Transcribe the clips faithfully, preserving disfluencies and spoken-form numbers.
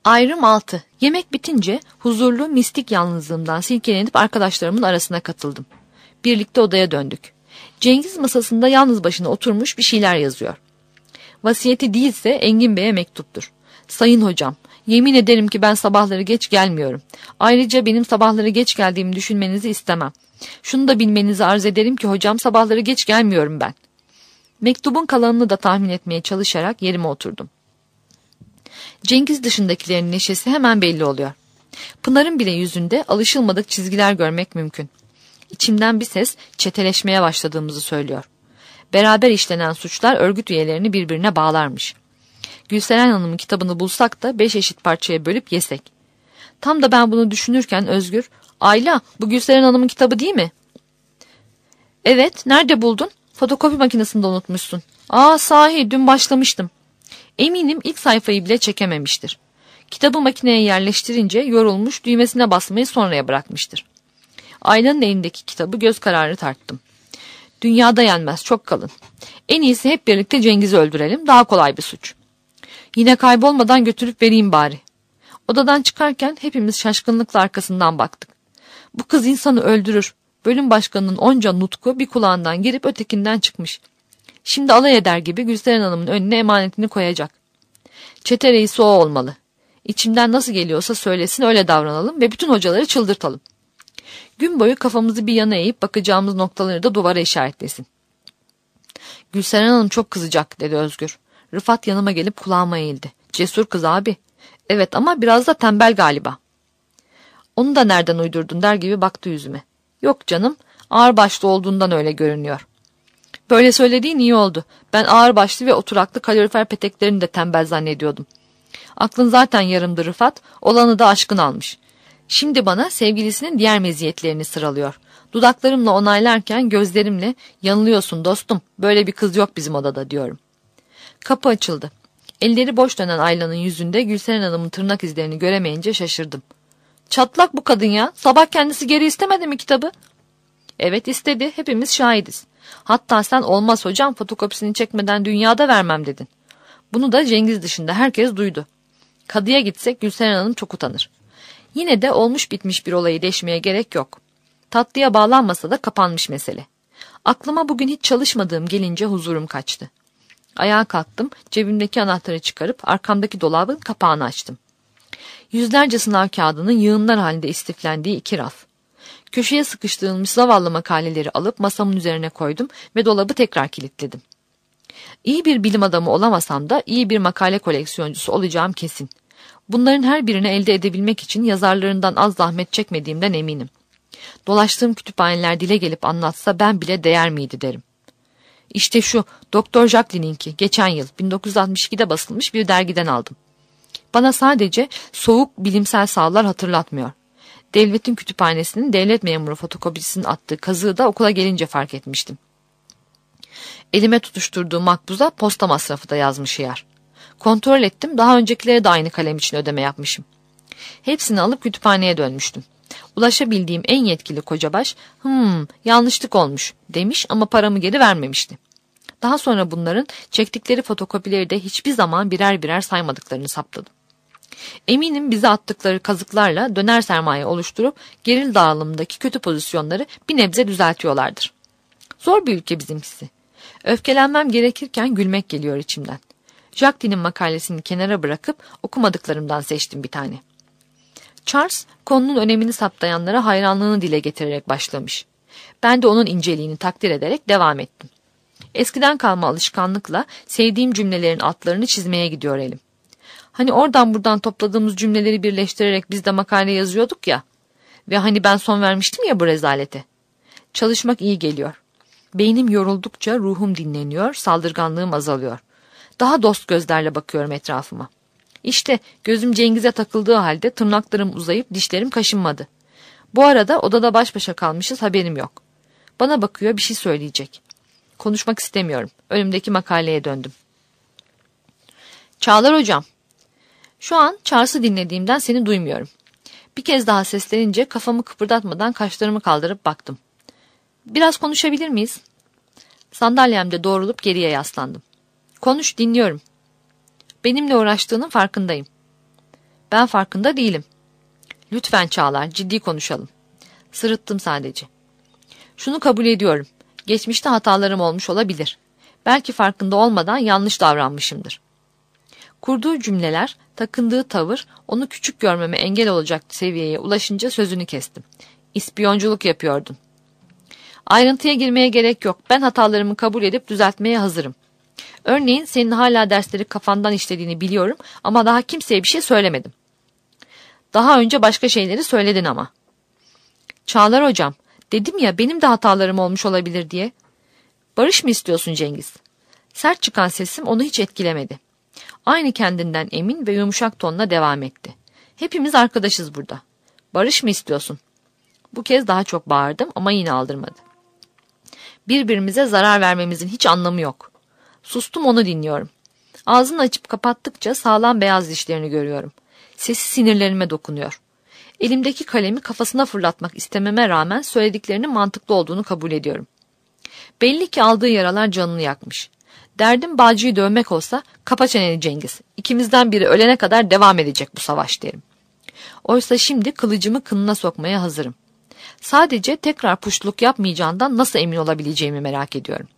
Ayrım altı. Yemek bitince huzurlu mistik yalnızlığımdan silkelenip arkadaşlarımın arasına katıldım. Birlikte odaya döndük. Cengiz masasında yalnız başına oturmuş bir şeyler yazıyor. Vasiyeti değilse Engin Bey'e mektuptur. Sayın hocam, yemin ederim ki ben sabahları geç gelmiyorum. Ayrıca benim sabahları geç geldiğimi düşünmenizi istemem. Şunu da bilmenizi arz ederim ki hocam, sabahları geç gelmiyorum ben. Mektubun kalanını da tahmin etmeye çalışarak yerime oturdum. Cengiz dışındakilerin neşesi hemen belli oluyor. Pınar'ın bile yüzünde alışılmadık çizgiler görmek mümkün. İçimden bir ses çeteleşmeye başladığımızı söylüyor. Beraber işlenen suçlar örgüt üyelerini birbirine bağlarmış. Gülseren Hanım'ın kitabını bulsak da beş eşit parçaya bölüp yesek. Tam da ben bunu düşünürken Özgür, "Ayla, bu Gülseren Hanım'ın kitabı değil mi?" "Evet, nerede buldun?" "Fotokopi makinesinde unutmuşsun." "Aa, sahi, dün başlamıştım." Eminim ilk sayfayı bile çekememiştir. Kitabı makineye yerleştirince yorulmuş, düğmesine basmayı sonraya bırakmıştır. Ayla'nın elindeki kitabı göz kararı tarttım. Dünyada yenmez, çok kalın. En iyisi hep birlikte Cengiz'i öldürelim, daha kolay bir suç. Yine kaybolmadan götürüp vereyim bari. Odadan çıkarken hepimiz şaşkınlıkla arkasından baktık. Bu kız insanı öldürür. Bölüm başkanının onca nutku bir kulağından girip ötekinden çıkmış. Şimdi alay eder gibi Gülseren Hanım'ın önüne emanetini koyacak. Çete reisi o olmalı. İçimden nasıl geliyorsa söylesin, öyle davranalım ve bütün hocaları çıldırtalım. Gün boyu kafamızı bir yana eğip bakacağımız noktaları da duvara işaretlesin. "Gülseren Hanım çok kızacak," dedi Özgür. Rıfat yanıma gelip kulağıma eğildi. "Cesur kız abi." "Evet, ama biraz da tembel galiba." "Onu da nereden uydurdun?" der gibi baktı yüzüme. "Yok canım, ağırbaşlı olduğundan öyle görünüyor." "Böyle söylediğin iyi oldu. Ben ağırbaşlı ve oturaklı kalorifer peteklerini de tembel zannediyordum." "Aklın zaten yarımdı Rıfat, olanı da aşkın almış." Şimdi bana sevgilisinin diğer meziyetlerini sıralıyor. Dudaklarımla onaylarken gözlerimle "Yanılıyorsun dostum, böyle bir kız yok bizim odada," diyorum. Kapı açıldı. Elleri boş dönen Ayla'nın yüzünde Gülseren Hanım'ın tırnak izlerini göremeyince şaşırdım. "Çatlak bu kadın ya, sabah kendisi geri istemedi mi kitabı?" "Evet istedi, hepimiz şahidiz. Hatta sen olmaz hocam, fotokopisini çekmeden dünyada vermem dedin." Bunu da Cengiz dışında herkes duydu. Kadıya gitsek Gülseren Hanım çok utanır. Yine de olmuş bitmiş bir olayı deşmeye gerek yok. Tatlıya bağlanmasa da kapanmış mesele. Aklıma bugün hiç çalışmadığım gelince huzurum kaçtı. Ayağa kalktım, cebimdeki anahtarı çıkarıp arkamdaki dolabın kapağını açtım. Yüzlerce sınav kağıdının yığınlar halinde istiflendiği iki raf. Köşeye sıkıştırılmış zavallı makaleleri alıp masamın üzerine koydum ve dolabı tekrar kilitledim. İyi bir bilim adamı olamasam da iyi bir makale koleksiyoncusu olacağım kesin. Bunların her birini elde edebilmek için yazarlarından az zahmet çekmediğimden eminim. Dolaştığım kütüphaneler dile gelip anlatsa ben bile değer miydi derim. İşte şu Doktor Jacqueline'inki geçen yıl bin dokuz yüz altmış ikide basılmış bir dergiden aldım. Bana sadece soğuk bilimsel sahalar hatırlatmıyor. Devletin kütüphanesinin devlet memuru fotokopisinin attığı kazığı da okula gelince fark etmiştim. Elime tutuşturduğum makbuza posta masrafı da yazmış yer. Kontrol ettim, daha öncekilere de aynı kalem için ödeme yapmışım. Hepsini alıp kütüphaneye dönmüştüm. Ulaşabildiğim en yetkili kocabaş, "Hmm, yanlışlık olmuş," demiş ama paramı geri vermemişti. Daha sonra bunların çektikleri fotokopileri de hiçbir zaman birer birer saymadıklarını saptadım. Eminim bize attıkları kazıklarla döner sermaye oluşturup geril dağılımındaki kötü pozisyonları bir nebze düzeltiyorlardır. Zor bir ülke bizimkisi. Öfkelenmem gerekirken gülmek geliyor içimden. Jacqueline'in makalesini kenara bırakıp okumadıklarımdan seçtim bir tane. Charles, konunun önemini saptayanlara hayranlığını dile getirerek başlamış. Ben de onun inceliğini takdir ederek devam ettim. Eskiden kalma alışkanlıkla sevdiğim cümlelerin altlarını çizmeye gidiyor elim. Hani oradan buradan topladığımız cümleleri birleştirerek biz de makale yazıyorduk ya. Ve hani ben son vermiştim ya bu rezalete. Çalışmak iyi geliyor. Beynim yoruldukça ruhum dinleniyor, saldırganlığım azalıyor. Daha dost gözlerle bakıyorum etrafıma. İşte gözüm Cengiz'e takıldığı halde tırnaklarım uzayıp dişlerim kaşınmadı. Bu arada odada baş başa kalmışız, haberim yok. Bana bakıyor, bir şey söyleyecek. Konuşmak istemiyorum. Önümdeki makaleye döndüm. "Çağlar hocam." Şu an Charles'ı dinlediğimden seni duymuyorum. Bir kez daha seslenince kafamı kıpırdatmadan kaşlarımı kaldırıp baktım. "Biraz konuşabilir miyiz?" Sandalyemde doğrulup geriye yaslandım. "Konuş, dinliyorum." "Benimle uğraştığının farkındayım." Ben farkında değilim. Lütfen Çağlar, ciddi konuşalım. Sırıttım sadece. Şunu kabul ediyorum. Geçmişte hatalarım olmuş olabilir. Belki farkında olmadan yanlış davranmışımdır. Kurduğu cümleler, takındığı tavır onu küçük görmeme engel olacak seviyeye ulaşınca sözünü kestim. İspiyonculuk yapıyordun. Ayrıntıya girmeye gerek yok. Ben hatalarımı kabul edip düzeltmeye hazırım. Örneğin senin hala dersleri kafandan işlediğini biliyorum ama daha kimseye bir şey söylemedim. Daha önce başka şeyleri söyledin ama. Çağlar hocam, dedim ya benim de hatalarım olmuş olabilir diye. Barış mı istiyorsun Cengiz? Sert çıkan sesim onu hiç etkilemedi. Aynı kendinden emin ve yumuşak tonla devam etti. Hepimiz arkadaşız burada. Barış mı istiyorsun? Bu kez daha çok bağırdım ama yine aldırmadı. Birbirimize zarar vermemizin hiç anlamı yok. Sustum, onu dinliyorum. Ağzını açıp kapattıkça sağlam beyaz dişlerini görüyorum. Sesi sinirlerime dokunuyor. Elimdeki kalemi kafasına fırlatmak istememe rağmen söylediklerinin mantıklı olduğunu kabul ediyorum. Belli ki aldığı yaralar canını yakmış. Derdim Bağcı'yı dövmek olsa kapa çeneni Cengiz. İkimizden biri ölene kadar devam edecek bu savaş derim. Oysa şimdi kılıcımı kınına sokmaya hazırım. Sadece tekrar puştluk yapmayacağından nasıl emin olabileceğimi merak ediyorum.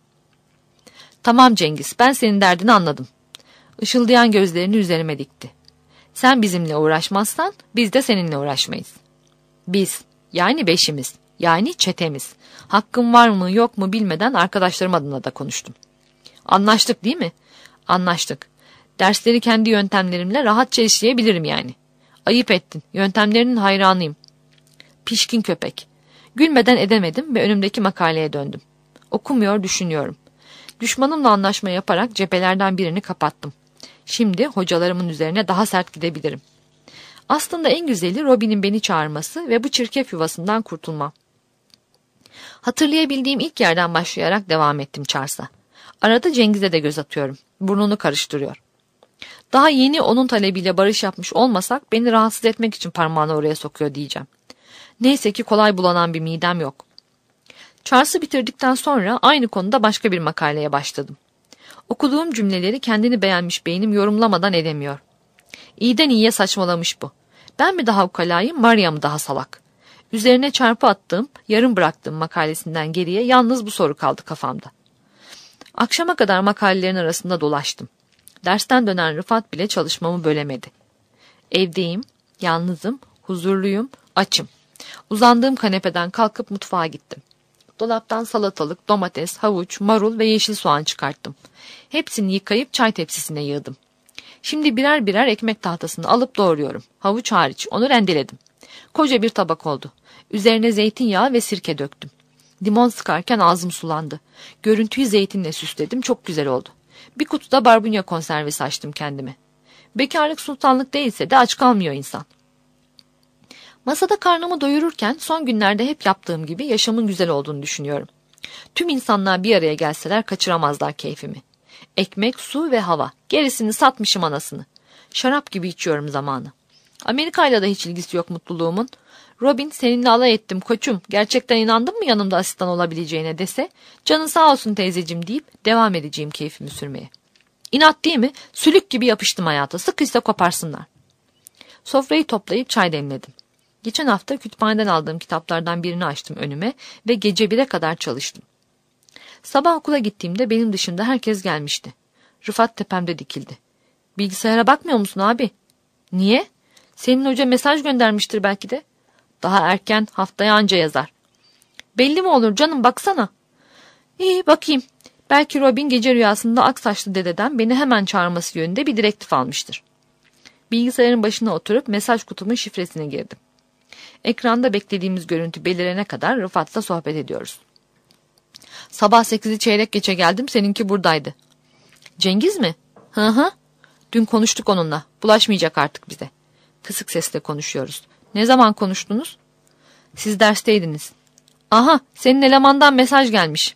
Tamam Cengiz, ben senin derdini anladım. Işıldayan gözlerini üzerime dikti. Sen bizimle uğraşmazsan biz de seninle uğraşmayız. Biz, yani beşimiz, yani çetemiz. Hakkım var mı yok mu bilmeden arkadaşlarım adına da konuştum. Anlaştık değil mi? Anlaştık. Dersleri kendi yöntemlerimle rahatça işleyebilirim yani. Ayıp ettin, yöntemlerinin hayranıyım. Pişkin köpek. Gülmeden edemedim ve önümdeki makaleye döndüm. Okumuyor, düşünüyorum. Düşmanımla anlaşma yaparak cephelerden birini kapattım. Şimdi hocalarımın üzerine daha sert gidebilirim. Aslında en güzeli Robin'in beni çağırması ve bu çirkef yuvasından kurtulmam. Hatırlayabildiğim ilk yerden başlayarak devam ettim Charles'a. Arada Cengiz'e de göz atıyorum. Burnunu karıştırıyor. Daha yeni onun talebiyle barış yapmış olmasak beni rahatsız etmek için parmağını oraya sokuyor diyeceğim. Neyse ki kolay bulanan bir midem yok. Charles'ı bitirdikten sonra aynı konuda başka bir makaleye başladım. Okuduğum cümleleri kendini beğenmiş beynim yorumlamadan edemiyor. İyiden iyiye saçmalamış bu. Ben mi daha ukalayım, Maria mı daha salak? Üzerine çarpı attığım, yarım bıraktığım makalesinden geriye yalnız bu soru kaldı kafamda. Akşama kadar makalelerin arasında dolaştım. Dersten dönen Rıfat bile çalışmamı bölemedi. Evdeyim, yalnızım, huzurluyum, açım. Uzandığım kanepeden kalkıp mutfağa gittim. Dolaptan salatalık, domates, havuç, marul ve yeşil soğan çıkarttım. Hepsini yıkayıp çay tepsisine yığdım. Şimdi birer birer ekmek tahtasını alıp doğruyorum. Havuç hariç, onu rendeledim. Koca bir tabak oldu. Üzerine zeytinyağı ve sirke döktüm. Limon sıkarken ağzım sulandı. Görüntüyü zeytinle süsledim, çok güzel oldu. Bir kutuda barbunya konservesi açtım kendime. Bekarlık sultanlık değilse de aç kalmıyor insan. Masada karnımı doyururken son günlerde hep yaptığım gibi yaşamın güzel olduğunu düşünüyorum. Tüm insanlar bir araya gelseler kaçıramazlar keyfimi. Ekmek, su ve hava. Gerisini satmışım anasını. Şarap gibi içiyorum zamanı. Amerika'yla da hiç ilgisi yok mutluluğumun. Robin seninle alay ettim koçum. Gerçekten inandın mı yanımda asistan olabileceğine dese, canın sağ olsun teyzeciğim deyip devam edeceğim keyfimi sürmeye. İnat değil mi? Sülük gibi yapıştım hayata. Sıkıysa koparsınlar. Sofrayı toplayıp çay demledim. Geçen hafta kütüphaneden aldığım kitaplardan birini açtım önüme ve gece bire kadar çalıştım. Sabah okula gittiğimde benim dışında herkes gelmişti. Rıfat tepemde dikildi. Bilgisayara bakmıyor musun abi? Niye? Senin hoca mesaj göndermiştir belki de. Daha erken, haftaya anca yazar. Belli mi olur canım, baksana. İyi, bakayım. Belki Robin gece rüyasında ak saçlı dededen beni hemen çağırması yönünde bir direktif almıştır. Bilgisayarın başına oturup mesaj kutumun şifresine girdim. Ekranda beklediğimiz görüntü belirene kadar Rıfat'la sohbet ediyoruz. Sabah sekizi çeyrek geçe geldim, seninki buradaydı. Cengiz mi? Hı hı. Dün konuştuk onunla. Bulaşmayacak artık bize. Kısık sesle konuşuyoruz. Ne zaman konuştunuz? Siz dersteydiniz. Aha, senin elemandan mesaj gelmiş.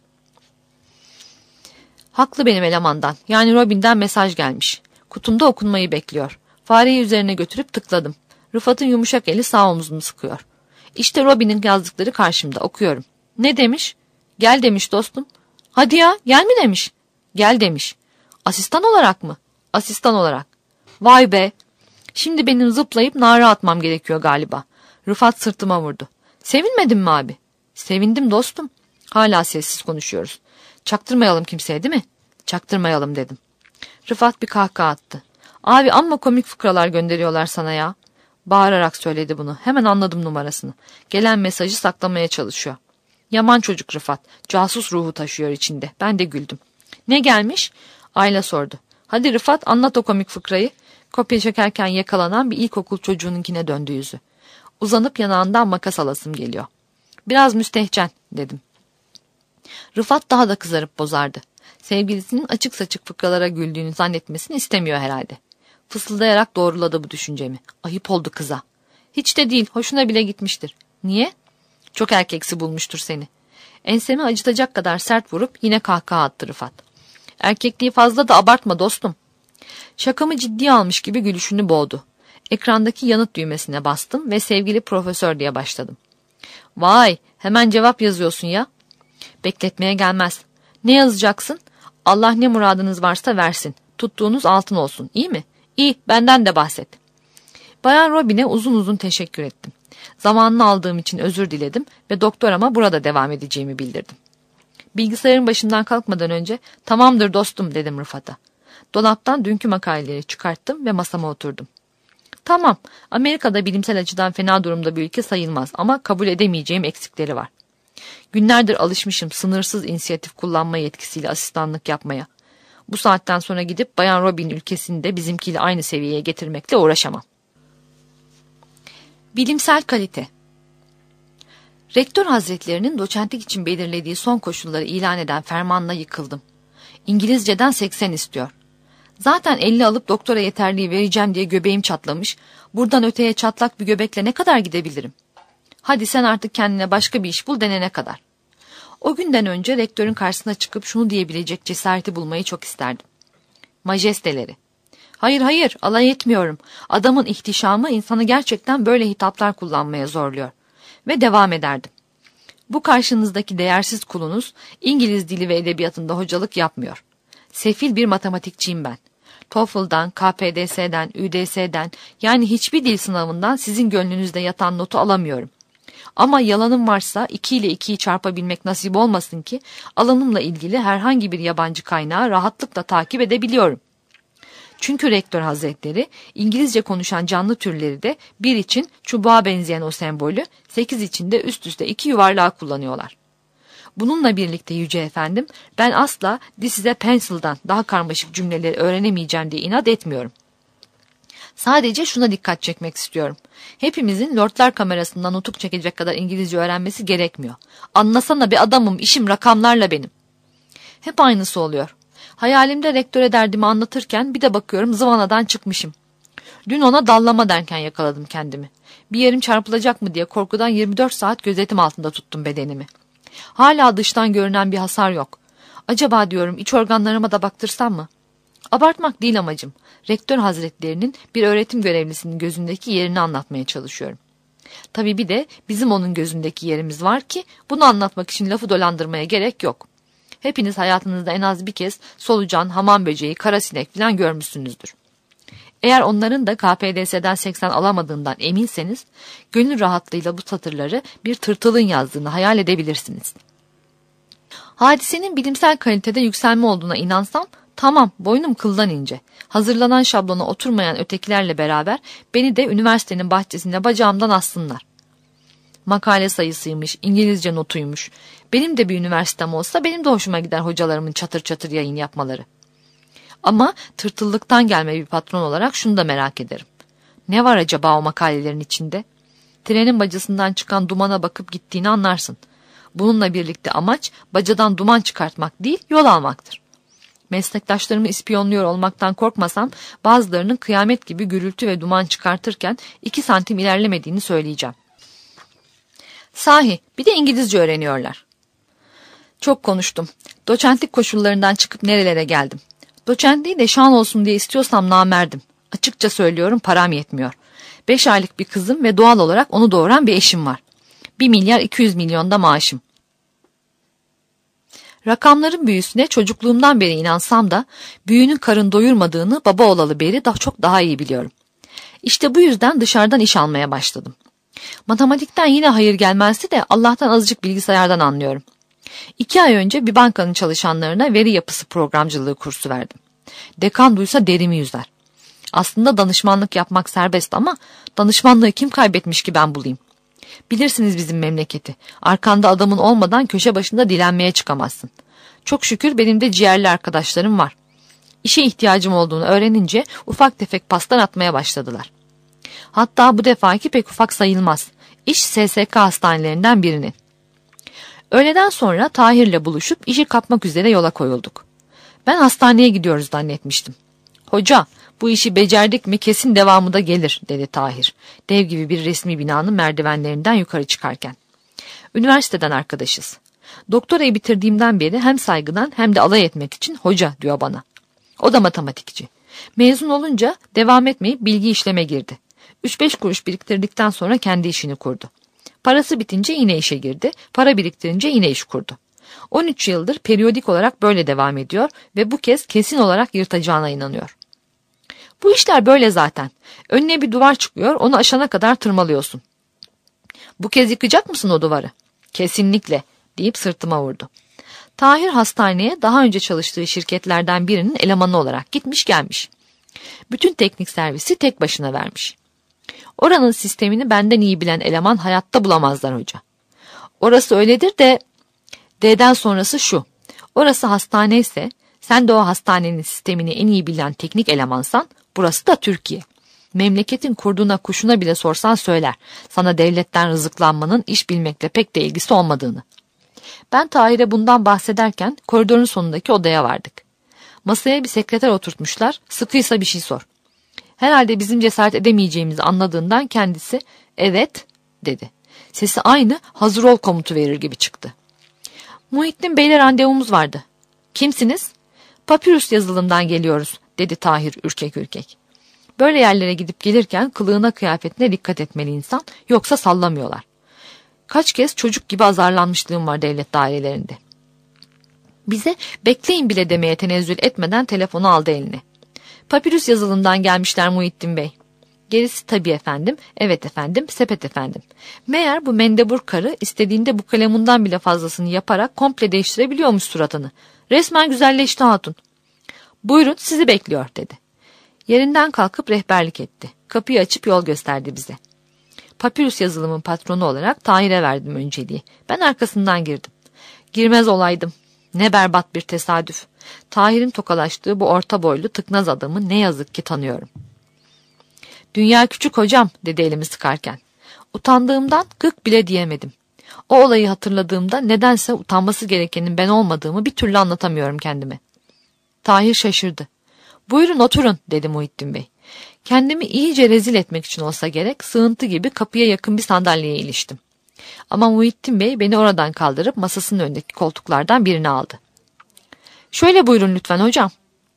Haklı benim elemandan. Yani Robin'den mesaj gelmiş. Kutumda okunmayı bekliyor. Fareyi üzerine götürüp tıkladım. Rıfat'ın yumuşak eli sağ omuzunu sıkıyor. İşte Robin'in yazdıkları karşımda, okuyorum. Ne demiş? Gel demiş dostum. Hadi ya, gel mi demiş? Gel demiş. Asistan olarak mı? Asistan olarak. Vay be. Şimdi benim zıplayıp nara atmam gerekiyor galiba. Rıfat sırtıma vurdu. Sevinmedin mi abi? Sevindim dostum. Hala sessiz konuşuyoruz. Çaktırmayalım kimseye değil mi? Çaktırmayalım dedim. Rıfat bir kahkaha attı. Abi amma komik fıkralar gönderiyorlar sana ya. Bağırarak söyledi bunu. Hemen anladım numarasını. Gelen mesajı saklamaya çalışıyor. Yaman çocuk Rıfat. Casus ruhu taşıyor içinde. Ben de güldüm. Ne gelmiş? Ayla sordu. Hadi Rıfat anlat o komik fıkrayı. Kopya çekerken yakalanan bir ilkokul çocuğununkine döndü yüzü. Uzanıp yanağından makas alasım geliyor. Biraz müstehcen dedim. Rıfat daha da kızarıp bozardı. Sevgilisinin açık saçık fıkralara güldüğünü zannetmesini istemiyor herhalde. Fısıldayarak doğruladı bu düşüncemi. Ayıp oldu kıza. Hiç de değil, hoşuna bile gitmiştir. Niye? Çok erkeksi bulmuştur seni. Ensemi acıtacak kadar sert vurup yine kahkaha attı Rıfat. Erkekliği fazla da abartma dostum. Şakamı ciddiye almış gibi gülüşünü boğdu. Ekrandaki yanıt düğmesine bastım ve sevgili profesör diye başladım. Vay, hemen cevap yazıyorsun ya. Bekletmeye gelmez. Ne yazacaksın? Allah ne muradınız varsa versin. Tuttuğunuz altın olsun, iyi mi? İyi, benden de bahset. Bayan Robin'e uzun uzun teşekkür ettim. Zamanını aldığım için özür diledim ve doktorama burada devam edeceğimi bildirdim. Bilgisayarın başından kalkmadan önce tamamdır dostum dedim Rıfat'a. Dolaptan dünkü makaleleri çıkarttım ve masama oturdum. Tamam, Amerika'da bilimsel açıdan fena durumda bir ülke sayılmaz ama kabul edemeyeceğim eksikleri var. Günlerdir alışmışım sınırsız inisiyatif kullanma yetkisiyle asistanlık yapmaya. Bu saatten sonra gidip Bayan Robin ülkesini de bizimkiyle aynı seviyeye getirmekle uğraşamam. Bilimsel kalite. Rektör Hazretlerinin doçentlik için belirlediği son koşulları ilan eden fermanla yıkıldım. İngilizceden seksen istiyor. Zaten elli alıp doktora yeterliği vereceğim diye göbeğim çatlamış. Buradan öteye çatlak bir göbekle ne kadar gidebilirim? Hadi sen artık kendine başka bir iş bul denene kadar. O günden önce rektörün karşısına çıkıp şunu diyebilecek cesareti bulmayı çok isterdim. Majesteleri. Hayır hayır alay etmiyorum. Adamın ihtişamı insanı gerçekten böyle hitaplar kullanmaya zorluyor. Ve devam ederdim. Bu karşınızdaki değersiz kulunuz İngiliz dili ve edebiyatında hocalık yapmıyor. Sefil bir matematikçiyim ben. TOEFL'dan, K P D S'den, Ü D S'den yani hiçbir dil sınavından sizin gönlünüzde yatan notu alamıyorum. Ama yalanım varsa iki ile ikiyi çarpabilmek nasip olmasın ki alanımla ilgili herhangi bir yabancı kaynağı rahatlıkla takip edebiliyorum. Çünkü rektör hazretleri İngilizce konuşan canlı türleri de bir için çubuğa benzeyen o sembolü, sekiz için de üst üste iki yuvarlağı kullanıyorlar. Bununla birlikte yüce efendim ben asla this is a pencil'dan daha karmaşık cümleleri öğrenemeyeceğim diye inat etmiyorum. Sadece şuna dikkat çekmek istiyorum. Hepimizin lordlar kamerasından nutuk çekecek kadar İngilizce öğrenmesi gerekmiyor. Anlasana bir adamım, işim rakamlarla benim. Hep aynısı oluyor. Hayalimde rektöre derdimi anlatırken bir de bakıyorum zıvanadan çıkmışım. Dün ona dallama derken yakaladım kendimi. Bir yerim çarpılacak mı diye korkudan yirmi dört saat gözetim altında tuttum bedenimi. Hala dıştan görünen bir hasar yok. Acaba diyorum iç organlarıma da baktırsam mı? Abartmak değil amacım. Rektör hazretlerinin bir öğretim görevlisinin gözündeki yerini anlatmaya çalışıyorum. Tabii bir de bizim onun gözündeki yerimiz var ki bunu anlatmak için lafı dolandırmaya gerek yok. Hepiniz hayatınızda en az bir kez solucan, hamam böceği, karasinek falan görmüşsünüzdür. Eğer onların da K P D S'den seksen alamadığından eminseniz gönül rahatlığıyla bu satırları bir tırtılın yazdığını hayal edebilirsiniz. Hadisenin bilimsel kalitede yükselme olduğuna inansam tamam boynum kıldan ince. Hazırlanan şablona oturmayan ötekilerle beraber beni de üniversitenin bahçesinde bacağımdan assınlar. Makale sayısıymış, İngilizce notuymuş. Benim de bir üniversitem olsa benim de hoşuma gider hocalarımın çatır çatır yayın yapmaları. Ama tırtıllıktan gelme bir patron olarak şunu da merak ederim. Ne var acaba o makalelerin içinde? Trenin bacasından çıkan dumana bakıp gittiğini anlarsın. Bununla birlikte amaç bacadan duman çıkartmak değil, yol almaktır. Meslektaşlarımı ispiyonluyor olmaktan korkmasam bazılarının kıyamet gibi gürültü ve duman çıkartırken iki santim ilerlemediğini söyleyeceğim. Sahi bir de İngilizce öğreniyorlar. Çok konuştum. Doçentlik koşullarından çıkıp nerelere geldim. Doçentliği de şan olsun diye istiyorsam namerdim. Açıkça söylüyorum param yetmiyor. Beş aylık bir kızım ve doğal olarak onu doğuran bir eşim var. Bir milyar iki yüz milyonda maaşım. Rakamların büyüsüne çocukluğumdan beri inansam da büyünün karın doyurmadığını baba olalı beri daha çok daha iyi biliyorum. İşte bu yüzden dışarıdan iş almaya başladım. Matematikten yine hayır gelmezdi de Allah'tan azıcık bilgisayardan anlıyorum. İki ay önce bir bankanın çalışanlarına veri yapısı programcılığı kursu verdim. Dekan duysa derimi yüzer. Aslında danışmanlık yapmak serbest ama danışmanlığı kim kaybetmiş ki ben bulayım? Bilirsiniz bizim memleketi. Arkanda adamın olmadan köşe başında dilenmeye çıkamazsın. Çok şükür benim de ciğerli arkadaşlarım var. İşe ihtiyacım olduğunu öğrenince ufak tefek pastan atmaya başladılar. Hatta bu defaki pek ufak sayılmaz. İş S S K hastanelerinden birinin. Öğleden sonra Tahir'le buluşup işi kapmak üzere yola koyulduk. Ben hastaneye gidiyoruz zannetmiştim. Hoca, bu işi becerdik mi kesin devamı da gelir, dedi Tahir. Dev gibi bir resmi binanın merdivenlerinden yukarı çıkarken. Üniversiteden arkadaşız. Doktorayı bitirdiğimden beri hem saygıdan hem de alay etmek için hoca diyor bana. O da matematikçi. Mezun olunca devam etmeyip bilgi işleme girdi. Üç beş kuruş biriktirdikten sonra kendi işini kurdu. Parası bitince yine işe girdi, para biriktirince yine iş kurdu. on üç yıldır periyodik olarak böyle devam ediyor ve bu kez kesin olarak yırtacağına inanıyor. Bu işler böyle zaten. Önüne bir duvar çıkıyor, onu aşana kadar tırmalıyorsun. Bu kez yıkacak mısın o duvarı? Kesinlikle, deyip sırtıma vurdu. Tahir hastaneye daha önce çalıştığı şirketlerden birinin elemanı olarak gitmiş gelmiş. Bütün teknik servisi tek başına vermiş. Oranın sistemini benden iyi bilen eleman hayatta bulamazlar hoca. Orası öyledir de D'den sonrası şu. Orası hastane ise sen de o hastanenin sistemini en iyi bilen teknik elemansan burası da Türkiye. Memleketin kurduğuna kuşuna bile sorsan söyler. Sana devletten rızıklanmanın iş bilmekle pek de ilgisi olmadığını. Ben Tahir'e bundan bahsederken koridorun sonundaki odaya vardık. Masaya bir sekreter oturtmuşlar, sıkıysa bir şey sor. Herhalde bizim cesaret edemeyeceğimizi anladığından kendisi evet dedi. Sesi aynı hazır ol komutu verir gibi çıktı. Muhittin Bey'le randevumuz vardı. Kimsiniz? Papyrus yazılımdan geliyoruz, dedi Tahir ürkek ürkek. Böyle yerlere gidip gelirken kılığına kıyafetine dikkat etmeli insan, yoksa sallamıyorlar. Kaç kez çocuk gibi azarlanmışlığım var devlet dairelerinde. Bize bekleyin bile demeye tenezzül etmeden telefonu aldı eline. Papyrus yazılımdan gelmişler Muhittin Bey. Gerisi tabii efendim, evet efendim, sepet efendim. Meğer bu mendebur karı istediğinde bu kalemundan bile fazlasını yaparak komple değiştirebiliyormuş suratını. Resmen güzelleşti hatun. Buyurun sizi bekliyor dedi. Yerinden kalkıp rehberlik etti. Kapıyı açıp yol gösterdi bize. Papyrus yazılımın patronu olarak Tahir'e verdim önceliği. Ben arkasından girdim. Girmez olaydım. Ne berbat bir tesadüf. Tahir'in tokalaştığı bu orta boylu tıknaz adamı ne yazık ki tanıyorum. Dünya küçük hocam, dedi elimi sıkarken. Utandığımdan gık bile diyemedim. O olayı hatırladığımda nedense utanması gerekenin ben olmadığımı bir türlü anlatamıyorum kendime. Tahir şaşırdı. Buyurun oturun, dedi Muhittin Bey. Kendimi iyice rezil etmek için olsa gerek sığıntı gibi kapıya yakın bir sandalyeye iliştim. Ama Muhittin Bey beni oradan kaldırıp masasının önündeki koltuklardan birini aldı. Şöyle buyurun lütfen hocam.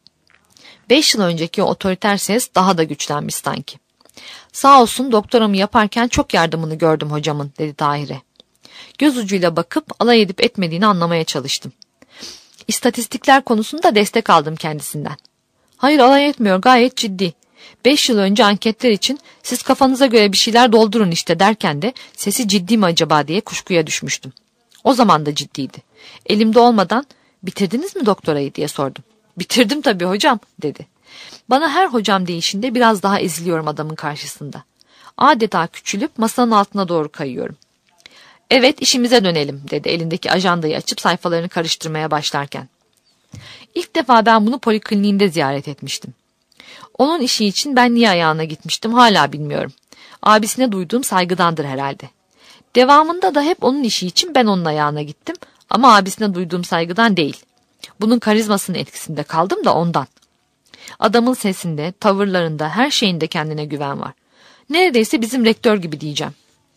Beş yıl önceki o otoriter ses daha da güçlenmiş sanki. Sağ olsun doktoramı yaparken çok yardımını gördüm hocamın, dedi Tahir'e. Göz ucuyla bakıp alay edip etmediğini anlamaya çalıştım. İstatistikler konusunda destek aldım kendisinden. Hayır alay etmiyor, gayet ciddi. Beş yıl önce anketler için siz kafanıza göre bir şeyler doldurun işte derken de sesi ciddi mi acaba diye kuşkuya düşmüştüm. O zaman da ciddiydi. Elimde olmadan bitirdiniz mi doktorayı diye sordum. Bitirdim tabii hocam, dedi. Bana her hocam deyişinde biraz daha eziliyorum adamın karşısında. Adeta küçülüp masanın altına doğru kayıyorum. Evet işimize dönelim, dedi elindeki ajandayı açıp sayfalarını karıştırmaya başlarken. İlk defa ben bunu polikliniğinde ziyaret etmiştim. Onun işi için ben niye ayağına gitmiştim hala bilmiyorum. Abisine duyduğum saygıdandır herhalde. Devamında da hep onun işi için ben onun ayağına gittim ama abisine duyduğum saygıdan değil. Bunun karizmasının etkisinde kaldım da ondan. Adamın sesinde, tavırlarında, her şeyinde kendine güven var. Neredeyse bizim rektör gibi diyeceğim.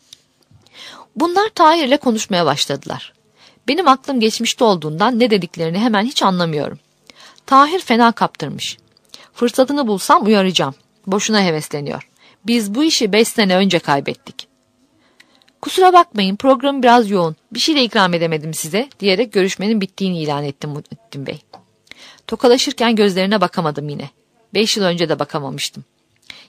Bunlar Tahir'le konuşmaya başladılar. Benim aklım geçmişte olduğundan ne dediklerini hemen hiç anlamıyorum. Tahir fena kaptırmış. Fırsatını bulsam uyaracağım. Boşuna hevesleniyor. Biz bu işi beş sene önce kaybettik. Kusura bakmayın program biraz yoğun. Bir şey de ikram edemedim size diyerek görüşmenin bittiğini ilan etti Muhittin Bey. Tokalaşırken gözlerine bakamadım yine. Beş yıl önce de bakamamıştım.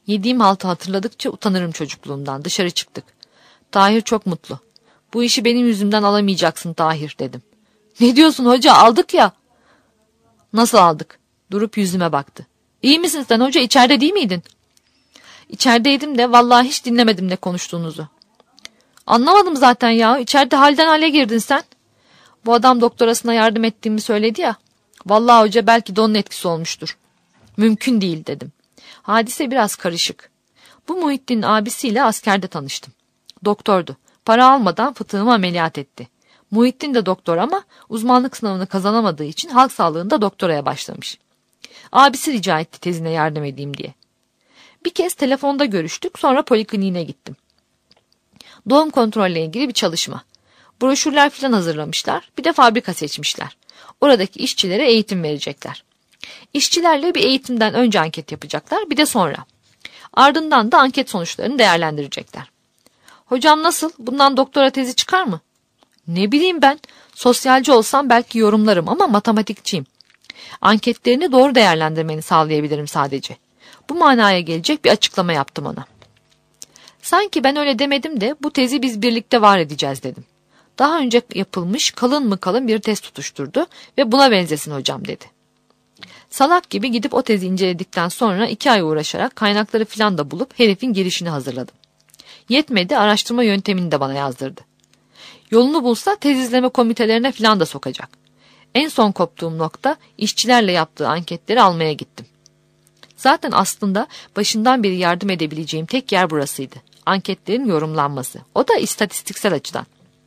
Yediğim haltı hatırladıkça utanırım çocukluğumdan. Dışarı çıktık. Tahir çok mutlu. Bu işi benim yüzümden alamayacaksın Tahir dedim. Ne diyorsun hoca, aldık ya. Nasıl aldık? Durup yüzüme baktı. İyi misin sen hoca, içeride değil miydin? İçerideydim de vallahi hiç dinlemedim ne konuştuğunuzu. Anlamadım zaten ya, içeride halden hale girdin sen. Bu adam doktorasına yardım ettiğimi söyledi ya. Vallahi hoca belki de onun etkisi olmuştur. Mümkün değil dedim. Hadise biraz karışık. Bu Muhittin'in abisiyle askerde tanıştım. Doktordu. Para almadan fıtığımı ameliyat etti. Muhittin de doktor ama uzmanlık sınavını kazanamadığı için halk sağlığında doktoraya başlamış. Abisi rica etti tezine yardım edeyim diye. Bir kez telefonda görüştük, sonra polikliniğine gittim. Doğum kontrolle ilgili bir çalışma. Broşürler falan hazırlamışlar, bir de fabrika seçmişler. Oradaki işçilere eğitim verecekler. İşçilerle bir eğitimden önce anket yapacaklar, bir de sonra. Ardından da anket sonuçlarını değerlendirecekler. Hocam nasıl? Bundan doktora tezi çıkar mı? Ne bileyim ben. Sosyalci olsam belki yorumlarım ama matematikçiyim. Anketlerini doğru değerlendirmeni sağlayabilirim sadece. Bu manaya gelecek bir açıklama yaptım ona. Sanki ben öyle demedim de bu tezi biz birlikte var edeceğiz dedim. Daha önce yapılmış kalın mı kalın bir tez tutuşturdu ve buna benzesin hocam dedi. Salak gibi gidip o tezi inceledikten sonra iki ay uğraşarak kaynakları filan da bulup herifin girişini hazırladım. Yetmedi, araştırma yöntemini de bana yazdırdı. Yolunu bulsa tez izleme komitelerine filan da sokacak. En son koptuğum nokta işçilerle yaptığı anketleri almaya gittim. Zaten aslında başından beri yardım edebileceğim tek yer burasıydı. Anketlerin yorumlanması. O da istatistiksel açıdan.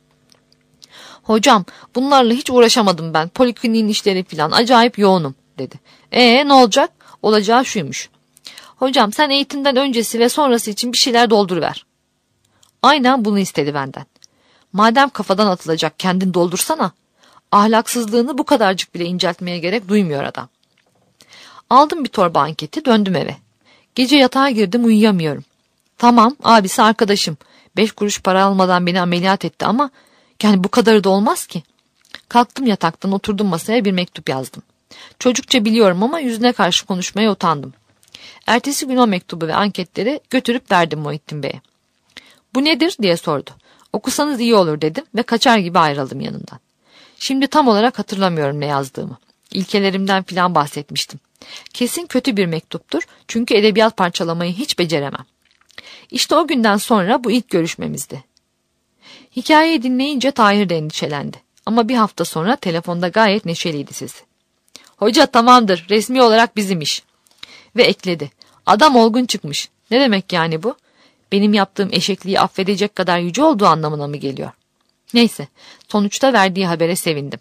Hocam bunlarla hiç uğraşamadım ben. Polikliniğin işleri filan acayip yoğunum dedi. Ee ne olacak? Olacağı şuymuş. Hocam sen eğitimden öncesi ve sonrası için bir şeyler dolduruver. Aynen bunu istedi benden. Madem kafadan atılacak kendin doldursana. Ahlaksızlığını bu kadarcık bile inceltmeye gerek duymuyor adam. Aldım bir torba anketi, döndüm eve. Gece yatağa girdim, uyuyamıyorum. Tamam, abisi arkadaşım. Beş kuruş para almadan beni ameliyat etti ama yani bu kadarı da olmaz ki. Kalktım yataktan, oturdum masaya, bir mektup yazdım. Çocukça biliyorum ama yüzüne karşı konuşmaya utandım. Ertesi gün o mektubu ve anketleri götürüp verdim Muhittin Bey'e. Bu nedir diye sordu. Okusanız iyi olur dedim ve kaçar gibi ayrıldım yanından. Şimdi tam olarak hatırlamıyorum ne yazdığımı. İlkelerimden filan bahsetmiştim. Kesin kötü bir mektuptur çünkü edebiyat parçalamayı hiç beceremem. İşte o günden sonra bu ilk görüşmemizdi. Hikayeyi dinleyince Tahir de endişelendi. Ama bir hafta sonra telefonda gayet neşeliydi sesi. Hoca tamamdır, resmi olarak bizim iş. Ve ekledi. Adam olgun çıkmış. Ne demek yani bu? Benim yaptığım eşekliği affedecek kadar yüce olduğu anlamına mı geliyor? Neyse, sonuçta verdiği habere sevindim.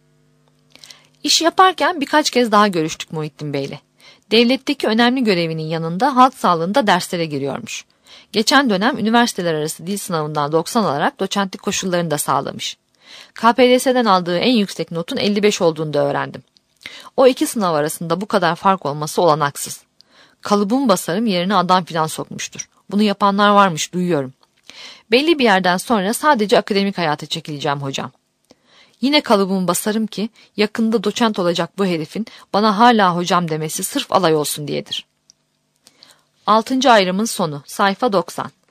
İş yaparken birkaç kez daha görüştük Muhittin Bey'le. Devletteki önemli görevinin yanında halk sağlığında derslere giriyormuş. Geçen dönem üniversiteler arası dil sınavından doksan alarak doçentlik koşullarını da sağlamış. K P D S'den aldığı en yüksek notun elli beş olduğunu da öğrendim. O iki sınav arasında bu kadar fark olması olanaksız. Kalıbımı basarım yerine adam filan sokmuştur. Bunu yapanlar varmış, duyuyorum. Belli bir yerden sonra sadece akademik hayata çekileceğim hocam. Yine kalıbımı basarım ki yakında doçent olacak bu herifin bana hala hocam demesi sırf alay olsun diyedir. Altıncı ayrımın sonu, sayfa doksan.